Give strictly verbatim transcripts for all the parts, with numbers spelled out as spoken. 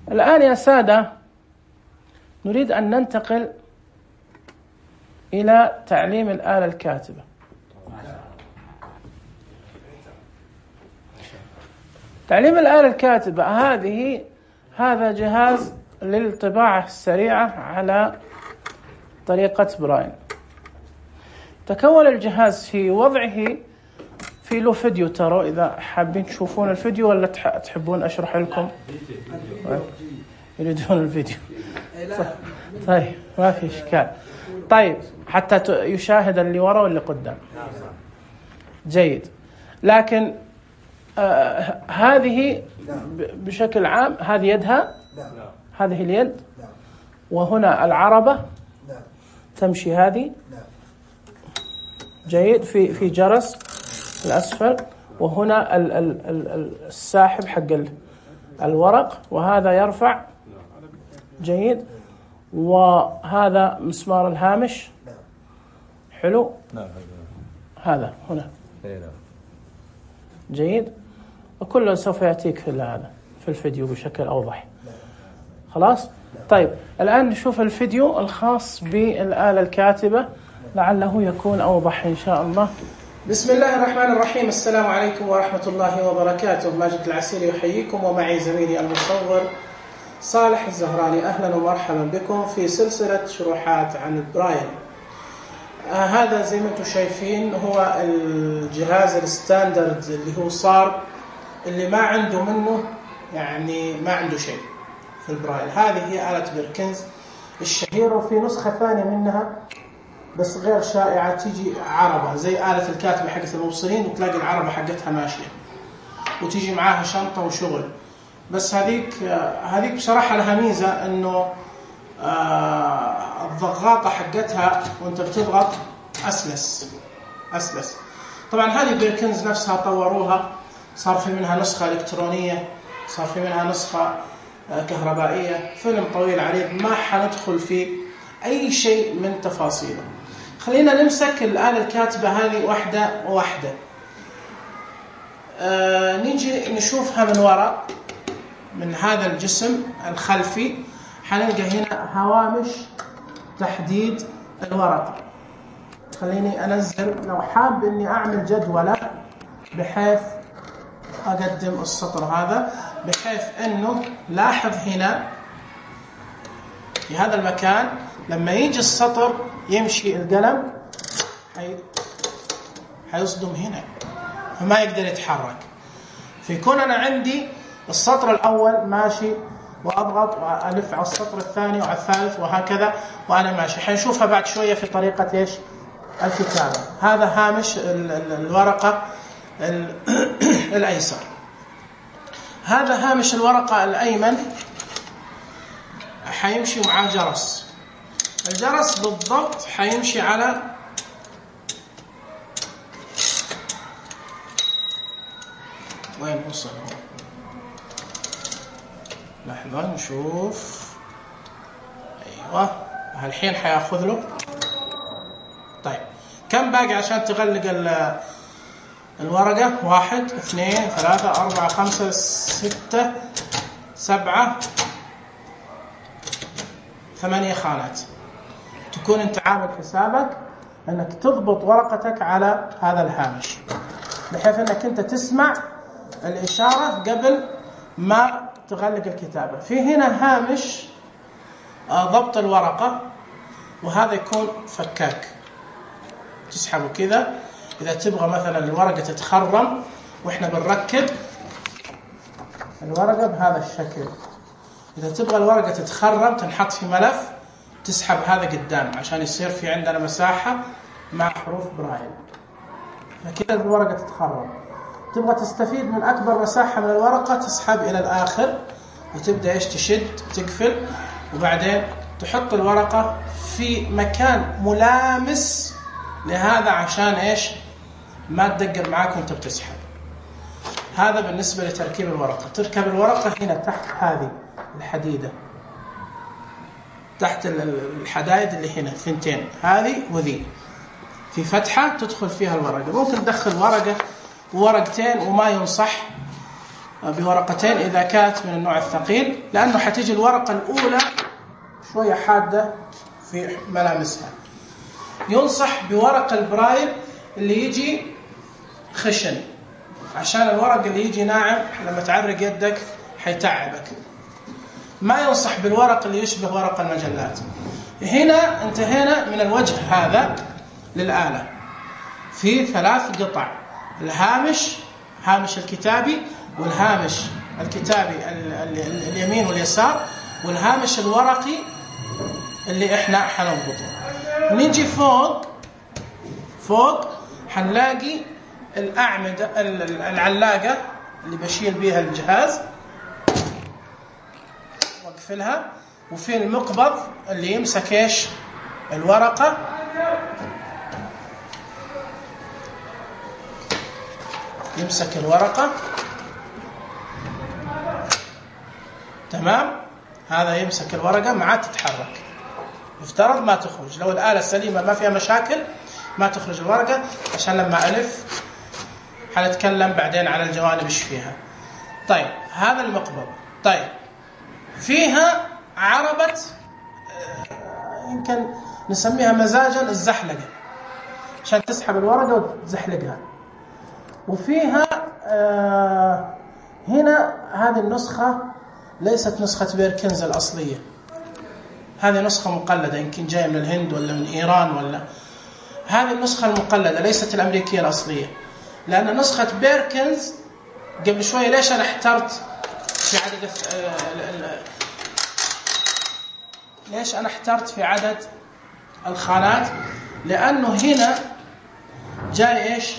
الآن يا سادة نريد أن ننتقل إلى تعليم الآلة الكاتبة. تعليم الآلة الكاتبة هذه هذا جهاز للطباعة السريعة على طريقة برايل. تكون الجهاز في وضعه في له فيديو، ترى إذا حابين تشوفون الفيديو ولا تحبون أشرح لكم؟ يريدون الفيديو؟ طيب ما في إشكال. طيب حتى يشاهد اللي وراء واللي قدام. جيد. لكن آه هذه بشكل عام هذه يدها، هذه اليد، وهنا العربة تمشي هذه. جيد. في في جرس الأسفل، وهنا ال ال ال الساحب حق الورق، وهذا يرفع. جيد. وهذا مسمار الهامش. حلو. هذا هنا. جيد. وكله سوف يأتيك في هذا في الفيديو بشكل أوضح. خلاص. طيب الآن نشوف الفيديو الخاص بالآلة الكاتبة لعله يكون أوضح إن شاء الله. بسم الله الرحمن الرحيم. السلام عليكم ورحمة الله وبركاته. ماجد العسيري يحييكم، ومعي زميلي المصور صالح الزهراني. أهلا ومرحبا بكم في سلسلة شروحات عن البرايل. آه هذا زي ما انتم شايفين هو الجهاز الستاندرد اللي هو صار اللي ما عنده منه، يعني ما عنده شيء في البرايل. هذه هي آلة بيركنز الشهيرة، وفي نسخة ثانية منها بس غير شائعة، تيجي عربة زي آلة الكاتبة حقت الموصلين، وتلاقي العربة حقتها ماشية وتيجي معاها شنطة وشغل. بس هذيك هذيك بصراحة لها ميزة انه آه الضغاطة حقتها وانت بتضغط اسلس اسلس. طبعا هذه بيركنز نفسها طوروها، صار في منها نسخة الكترونية، صار في منها نسخة آه كهربائية. فيلم طويل عريض ما حندخل في اي شيء من تفاصيله. خلينا نمسك الآلة الكاتبة هذه واحدة واحدة. آه نيجي نشوفها من وراء، من هذا الجسم الخلفي حنلقى هنا هوامش تحديد الورقة. خليني أنزل، لو حاب إني أعمل جدولة بحيث أقدم السطر هذا، بحيث إنه لاحظ هنا في هذا المكان لما يجي السطر يمشي القلم حي... حيصدم هنا فما يقدر يتحرك. فيكون أنا عندي السطر الأول ماشي وأضغط وألف على السطر الثاني وعلى الثالث وهكذا وأنا ماشي. حنشوفها بعد شوية في طريقة إيش الكتابة. هذا هامش الورقة الأيسر. هذا هامش الورقة الأيمن حيمشي مع جرس. الجرس بالضبط حيمشي على وين وصل؟ لحظة نشوف. أيوة هالحين حياخذ له. طيب كم باقي عشان تغلق الورقة؟ واحد اثنين ثلاثة أربعة خمسة ستة سبعة ثمانية خانات. تكون انت عامل حسابك انك تضبط ورقتك على هذا الهامش بحيث انك انت تسمع الاشارة قبل ما تغلق الكتابة. في هنا هامش ضبط الورقة، وهذا يكون فكاك تسحبه كذا إذا تبغى مثلا الورقة تتخرم وإحنا بنركب الورقة بهذا الشكل. إذا تبغى الورقة تتخرم تنحط في ملف، تسحب هذا قدام عشان يصير في عندنا مساحة مع حروف برايل، فكذا الورقة تتخرم. تبغى تستفيد من أكبر مساحة من الورقة تسحب إلى الآخر وتبدأ إيش تشد تقفل، وبعدين تحط الورقة في مكان ملامس لهذا عشان إيش ما تدقر معاك وانت بتسحب. هذا بالنسبة لتركيب الورقة. تركب الورقة هنا تحت هذه الحديدة، تحت الحدايد اللي هنا ثنتين، هذه وذي في فتحة تدخل فيها الورقة. ممكن تدخل ورقة وورقتين وما ينصح بورقتين إذا كانت من النوع الثقيل، لأنه حتيجي الورقة الأولى شوية حادة في ملامسها. ينصح بورق البرايل اللي يجي خشن، عشان الورق اللي يجي ناعم لما تعرق يدك حيتعبك. ما ينصح بالورق اللي يشبه ورق المجلات. هنا انتهينا من الوجه هذا للآلة في ثلاث قطع: الهامش، هامش الكتابي، والهامش الكتابي اليمين واليسار، والهامش الورقي اللي احنا حنضبطه. نيجي فوق فوق حنلاقي الأعمدة العلاقة اللي بشيل بيها الجهاز واقفلها، وفي المقبض اللي يمسك ايش الورقة، يمسك الورقة تمام. هذا يمسك الورقة ما عاد تتحرك، يفترض ما تخرج. لو الآلة سليمة ما فيها مشاكل ما تخرج الورقة، عشان لما ألف حنتكلم بعدين على الجوانب ايش فيها. طيب هذا المقبض. طيب فيها عربة يمكن نسميها مزاجا الزحلقة، عشان تسحب الورقة وتزحلقها. وفيها آه هنا هذه النسخة ليست نسخة بيركنز الأصلية، هذه نسخة مقلدة يمكن جاية من الهند ولا من إيران، ولا هذه النسخة المقلدة ليست الأمريكية الأصلية. لأن نسخة بيركنز قبل شوية، ليش أنا احترت في عدد ليش أنا احترت في عدد الخانات؟ لأنه هنا جاي إيش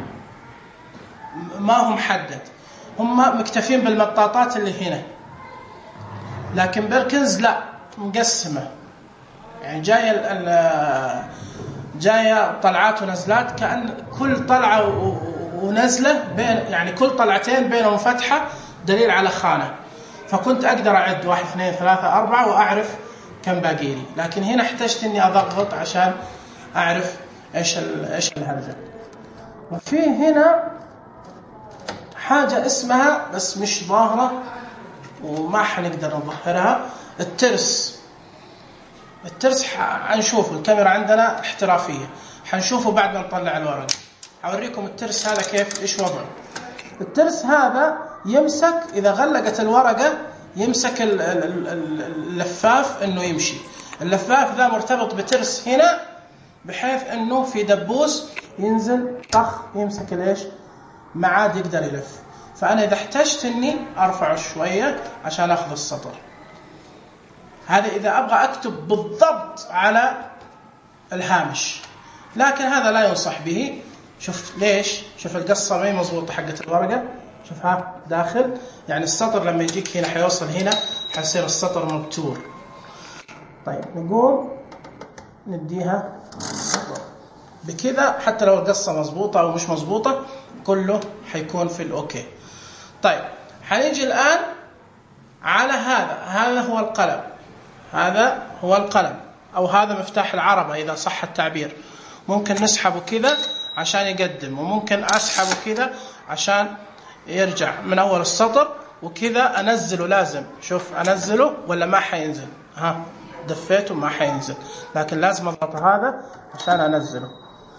ما هو محدد، هم مكتفين بالمطاطات اللي هنا، لكن بيركنز لا مقسمة، يعني جاية جاية طلعات ونزلات، كأن كل طلعة ونزلة بين، يعني كل طلعتين بينهم فتحة دليل على خانة. فكنت أقدر أعد واحد اثنين ثلاثة أربعة وأعرف كم باقي لي، لكن هنا احتجت إني أضغط عشان أعرف إيش إيش الهرجة. وفي هنا حاجة اسمها بس مش ظاهرة وما حنقدر نظهرها، الترس. الترس حنشوفه، الكاميرا عندنا احترافية، حنشوفه بعد ما نطلع الورق. أوريكم الترس هذا كيف إيش وضعه. الترس هذا يمسك إذا غلقت الورقة، يمسك اللفاف إنه يمشي. اللفاف ذا مرتبط بترس هنا، بحيث إنه في دبوس ينزل طخ يمسك ليش ما عاد يقدر يلف. فأنا إذا احتجت إني أرفعه شوية عشان أخذ السطر. هذا إذا أبغى أكتب بالضبط على الهامش، لكن هذا لا ينصح به. شوف ليش؟ شوف القصة ما هي مضبوطة حقة الورقة، شوفها داخل، يعني السطر لما يجيك هنا حيوصل هنا حيصير السطر مبتور. طيب نقوم نديها السطر بكذا، حتى لو القصة مضبوطة أو مش مضبوطة كله حيكون في الأوكي. طيب حنيجي الآن على هذا، هذا هو القلم، هذا هو القلم أو هذا مفتاح العربة إذا صح التعبير. ممكن نسحبه كذا عشان يقدم، وممكن أسحبه كذا عشان يرجع من أول السطر، وكذا أنزله. لازم شوف أنزله ولا ما حينزل، ها دفيته ما حينزل، لكن لازم أضغط هذا عشان أنزله.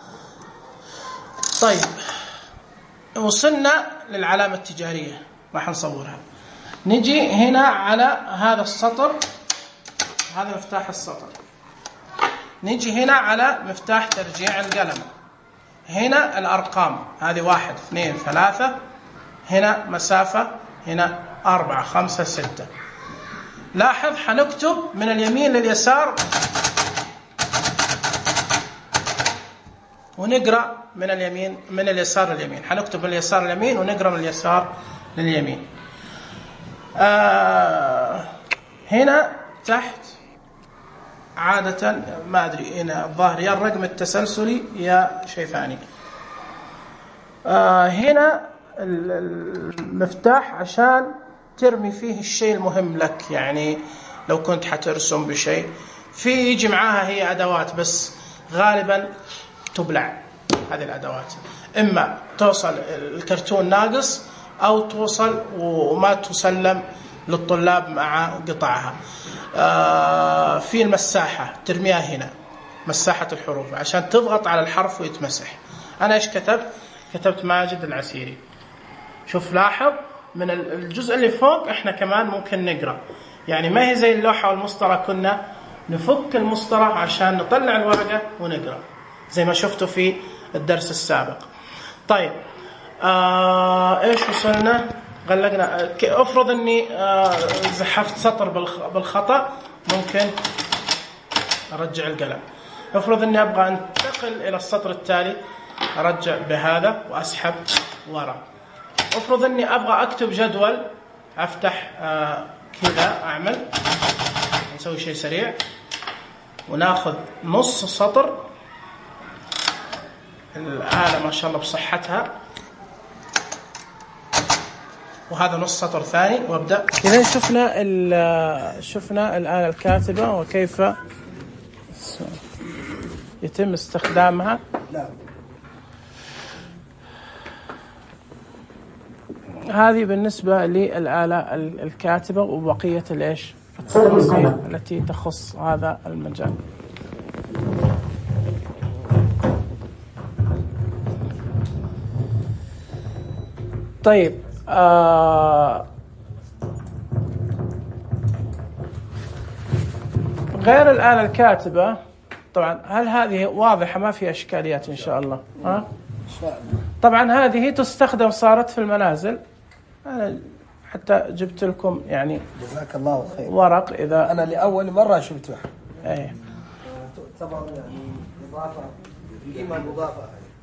طيب وصلنا للعلامة التجارية، ما حنصورها. نجي هنا على هذا السطر، هذا مفتاح السطر. نجي هنا على مفتاح ترجيع القلم، هنا الأرقام، هذه واحد اثنين ثلاثة، هنا مسافة، هنا أربعة خمسة ستة. لاحظ حنكتب من اليمين لليسار ونقرأ من اليمين من اليسار لليمين. حنكتب من اليسار لليمين ونقرأ من اليسار لليمين. آه هنا تحت عادة ما أدري هنا الظاهر يا الرقم التسلسلي يا شيء ثاني. آه هنا المفتاح عشان ترمي فيه الشيء المهم لك، يعني لو كنت حترسم بشيء في يجي معاها هي أدوات، بس غالبا تبلع هذه الأدوات، إما توصل الكرتون ناقص أو توصل وما تسلم للطلاب مع قطعها. في المساحة ترميها هنا، مساحة الحروف، عشان تضغط على الحرف ويتمسح. أنا إيش كتبت؟ كتبت ماجد العسيري. شوف لاحظ من الجزء اللي فوق إحنا كمان ممكن نقرأ، يعني ما هي زي اللوحة والمسطرة كنا نفك المسطرة عشان نطلع الورقة ونقرأ زي ما شفتوا في الدرس السابق. طيب آه إيش وصلنا؟ غلقنا. افرض اني آه زحفت سطر بالخطأ، ممكن ارجع القلم. افرض اني ابغى انتقل الى السطر التالي، ارجع بهذا واسحب وراء. افرض اني ابغى اكتب جدول، افتح آه كذا، اعمل نسوي شيء سريع وناخذ نص سطر، الآلة ما شاء الله بصحتها، وهذا نص سطر ثاني وابدا. اذا شفنا شفنا الآلة الكاتبة وكيف يتم استخدامها. هذه بالنسبة للآلة الكاتبة، وبقية الايش التفاصيل التي تخص هذا المجال. طيب آه غير الآلة الكاتبة طبعا، هل هذه واضحة ما في إشكاليات إن شاء الله؟ ها؟ طبعا هذه تستخدم، صارت في المنازل. أنا حتى جبت لكم يعني جزاك الله خير ورق، إذا أنا لأول مرة شفته. أي طبعا يعني إضافة قيمة مضافة.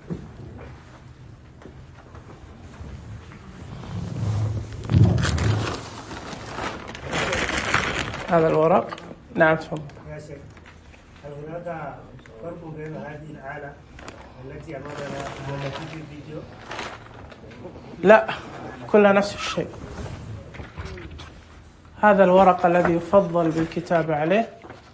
هذا الورق. نعم تفضل يا شيخ. هل هناك فرق بين هذه الآلة التي أمامنا والتي في الفيديو؟ لا، كلها نفس الشيء. هذا الورق الذي يفضل بالكتابة عليه،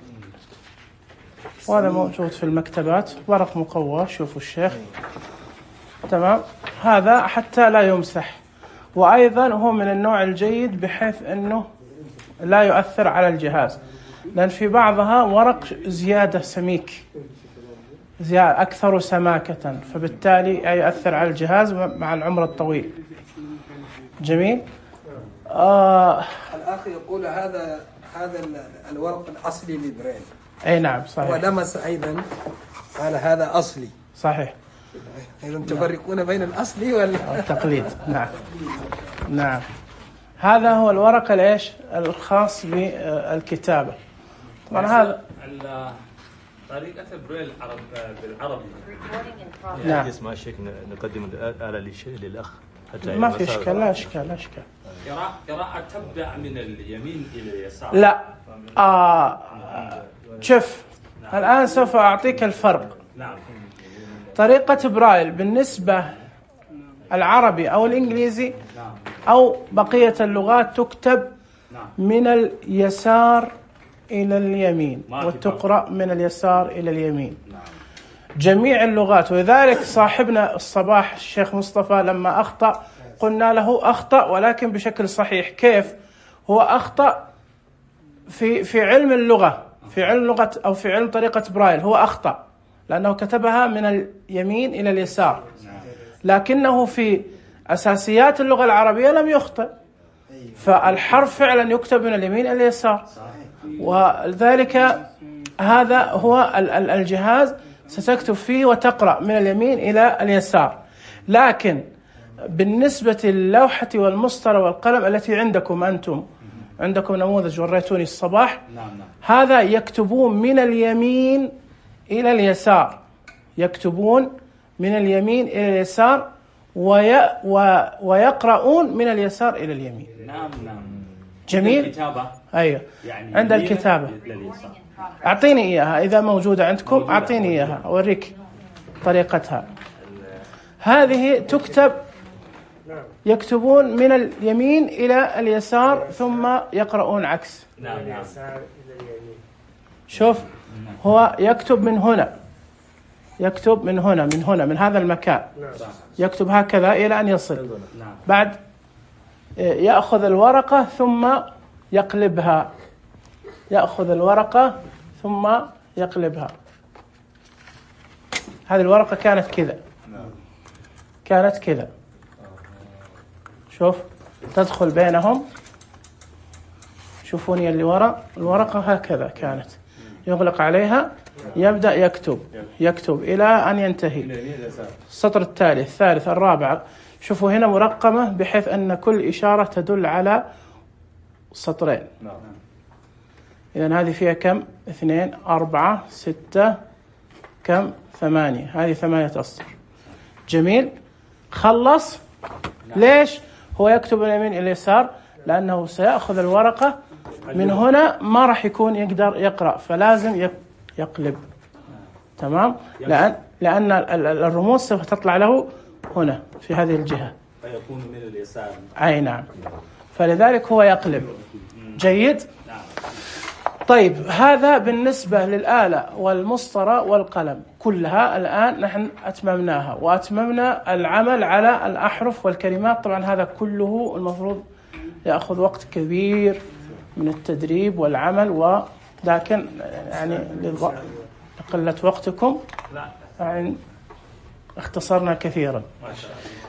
وهذا موجود في المكتبات، ورق مقوى. شوفوا الشيخ، تمام. هذا حتى لا يمسح، وأيضا هو من النوع الجيد بحيث أنه لا يؤثر على الجهاز، لأن في بعضها ورق زيادة سميك، زيادة أكثر سماكة، فبالتالي يؤثر على الجهاز مع العمر الطويل. جميل. آه الأخ يقول هذا هذا الورق الأصلي للبريل. أي نعم صحيح. ولمس أيضا قال هذا أصلي. صحيح. إذا تفرقون بين الأصلي والتقليد. نعم نعم. هذا هو الورق الايش الخاص بالكتابة. طبعا هذا طريقة البريل بالعربي. نعم. اسمع الشيخ، نقدم الآلة للأخ حتى ما في إشكال. لا إشكال لا إشكال. قراءة تبدأ من اليمين إلى اليسار. لا آه شوف الآن سوف أعطيك الفرق. نعم. طريقة برايل بالنسبة العربي أو الإنجليزي أو بقية اللغات تكتب من اليسار إلى اليمين وتقرأ من اليسار إلى اليمين. جميع اللغات. ولذلك صاحبنا الصباح الشيخ مصطفى لما أخطأ قلنا له أخطأ ولكن بشكل صحيح. كيف؟ هو أخطأ في في علم اللغة، في علم لغة أو في علم طريقة برايل، هو أخطأ لأنه كتبها من اليمين إلى اليسار، لكنه في أساسيات اللغة العربية لم يخطئ، فالحرف فعلا يكتب من اليمين إلى اليسار. ولذلك هذا هو الجهاز ستكتب فيه وتقرأ من اليمين إلى اليسار. لكن بالنسبة للوحة والمسطرة والقلم التي عندكم أنتم، عندكم نموذج وريتوني الصباح، هذا يكتبون من اليمين إلى اليسار، يكتبون من اليمين إلى اليسار وي و ويقرؤون من اليسار إلى اليمين. نعم نعم. جميل. الكتابة. أيوة. يعني عند الكتابة. أعطيني إياها إذا موجودة عندكم. موجودة. أعطيني موجودة. إياها أوريك طريقتها. هذه تكتب، يكتبون من اليمين إلى اليسار ثم يقرؤون عكس. نعم نعم. شوف هو يكتب من هنا، يكتب من هنا من هنا من هذا المكان، يكتب هكذا إلى أن يصل. بعد يأخذ الورقة ثم يقلبها، يأخذ الورقة ثم يقلبها. هذه الورقة كانت كذا، كانت كذا، شوف تدخل بينهم، شوفوني اللي وراء، الورقة هكذا كانت، يغلق عليها، يبدأ يكتب يكتب إلى أن ينتهي السطر التالي الثالث الرابع. شوفوا هنا مرقمة بحيث أن كل إشارة تدل على سطرين. إذن هذه فيها كم؟ اثنين أربعة ستة كم؟ ثمانية. هذه ثمانية أسطر. جميل. خلص. ليش؟ هو يكتب من اليمين إلى اليسار لأنه سيأخذ الورقة من هنا، ما راح يكون يقدر يقرأ، فلازم يقلب. تمام؟ لأن لأن الرموز سوف تطلع له هنا في هذه الجهة، فيكون من اليسار. أي نعم، فلذلك هو يقلب. جيد. طيب هذا بالنسبة للآلة والمسطرة والقلم كلها. الآن نحن أتممناها وأتممنا العمل على الأحرف والكلمات. طبعا هذا كله المفروض يأخذ وقت كبير من التدريب والعمل، ولكن يعني لقلة وقتكم يعني اختصرنا كثيرا.